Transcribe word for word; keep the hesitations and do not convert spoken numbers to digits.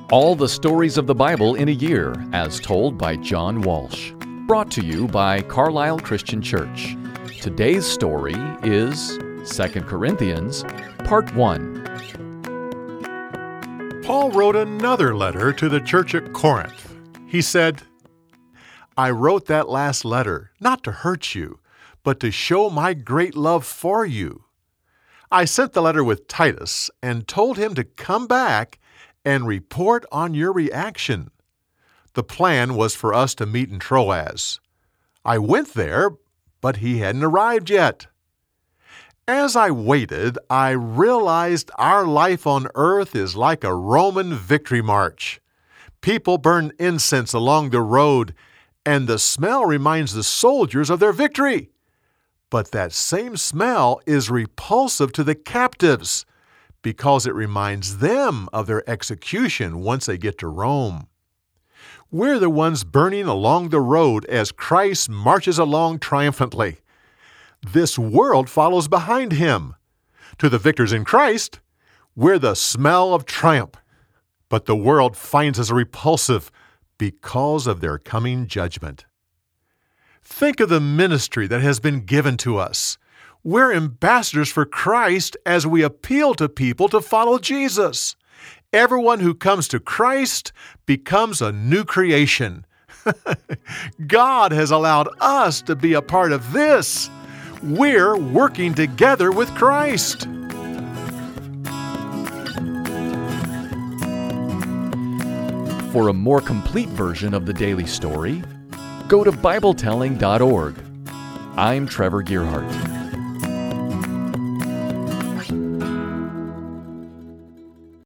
All the stories of the Bible in a year, as told by John Walsh. Brought to you by Carlisle Christian Church. Today's story is Second Corinthians, Part one. Paul wrote another letter to the church at Corinth. He said, I wrote that last letter not to hurt you, but to show my great love for you. I sent the letter with Titus and told him to come back and report on your reaction. The plan was for us to meet in Troas. I went there, but he hadn't arrived yet. As I waited, I realized our life on earth is like a Roman victory march. People burn incense along the road, and the smell reminds the soldiers of their victory. But that same smell is repulsive to the captives because it reminds them of their execution once they get to Rome. We're the ones burning along the road as Christ marches along triumphantly. This world follows behind him. To the victors in Christ, we're the smell of triumph. But the world finds us repulsive because of their coming judgment. Think of the ministry that has been given to us. We're ambassadors for Christ as we appeal to people to follow Jesus. Everyone who comes to Christ becomes a new creation. God has allowed us to be a part of this. We're working together with Christ. For a more complete version of the daily story, go to Bible telling dot org. I'm Trevor Gearhart.